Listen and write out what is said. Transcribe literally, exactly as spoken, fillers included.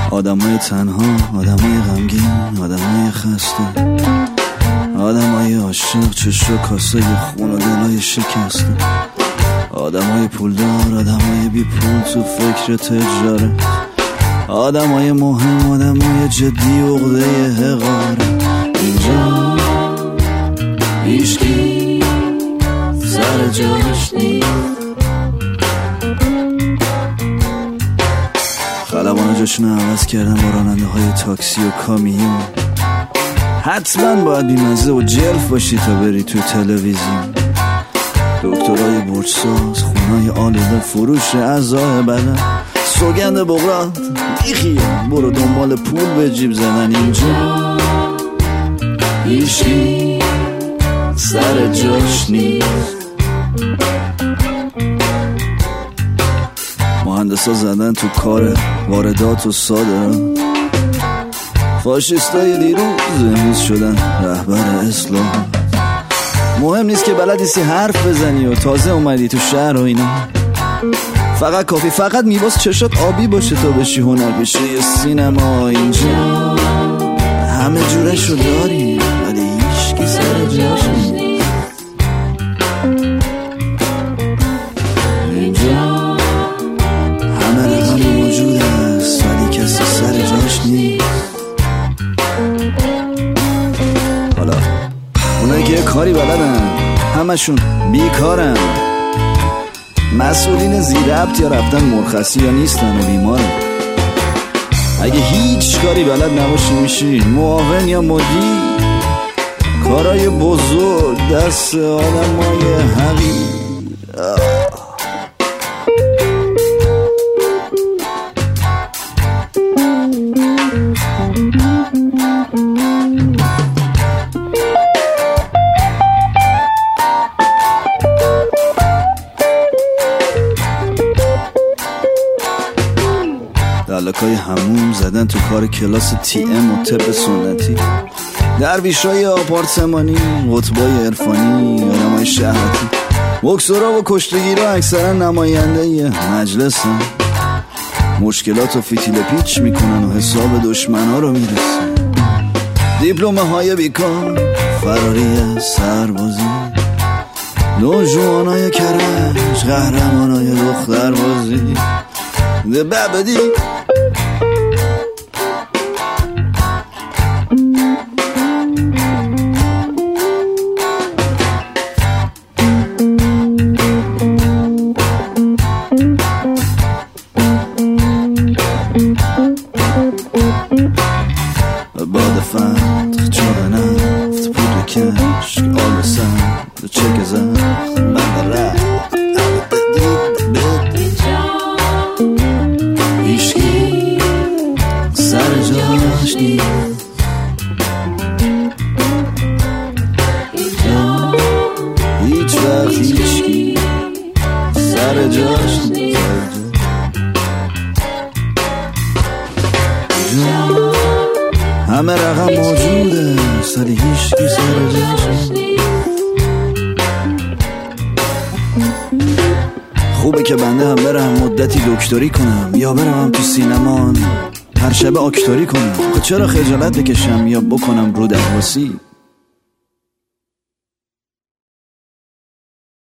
آدمای تنها، آدمای غمگین، آدمای خسته، آدمای عاشق، چشم و کاسه خون و دلای شکسته، آدمای پولدار، آدمای بی پول تو فکر تجارت، آدمای مهم، آدمای جدی و عقده حقارت. اینجا هیچکی سر جاش نیست. خلبانا جاشون عوض کردن با راننده های تاکسی و کامیون. حتما باید بیمزه و جلف باشی تا بری تو تلویزیون. دکترای برجساز، خونای آلوده، فروش اعضای بدن، سوگند بغرات، بیخیال برو دنبال پول به جیب زدن. اینجا هیچکی سر جاش نیست. مهندسا زدن تو کار واردات و صادرات، فاشیستای دیروز امروز شدن رهبر اسلام. مهم نیست که بلد نیستی حرف بزنی و تازه اومدی تو شهر و اینا، فقط کافی فقط میباس چشات آبی باشه تا بشی هنرپیشه سینما. اینجا همه جورشو داری ولی هیچکی سر جاش نیست. اینجا همه رقم موجود است ولی کسی سر جاش نیست. حالا اونایی که یه کاری بلدن همشون بیکارن، مسئولین زیربط یا رفتن مرخصی یا نیستن و بیمارن. اگه هیچ کاری بلد نباشی میشی معاون یا مدیر. کارای بزرگ دست آدمای حقیر. دلکای هموم زدن تو کار کلاس تی ام و طب سنتی، درویشای آپارتمانی، قطبای عرفانی، آدمای شهرتی، بکسورا و کشتگیرا اکثرا نماینده مجلسن. مشکلات و فتیل پیچ میکنن و حساب دشمنا رو میرسن. دیپلمه های بیکار، فراری از سربازی، نوجوانای کرج، قهرمانای دختربازی. ده ببدی باد فتح چاره نفت پود کشک آل سند چک زخم من رفت هیچکی سر جاش نیست. هیچ وقت هیچکی سر جاش نیست. همه رقم موجوده ولی هیچکی سر جاش نیست. خوبه که بنده هم برم مدتی دکتری کنم یا برم تو سینما هر شب آکتوری کنم. خب چرا خجالت بکشم یا بکنم رو درواسی؟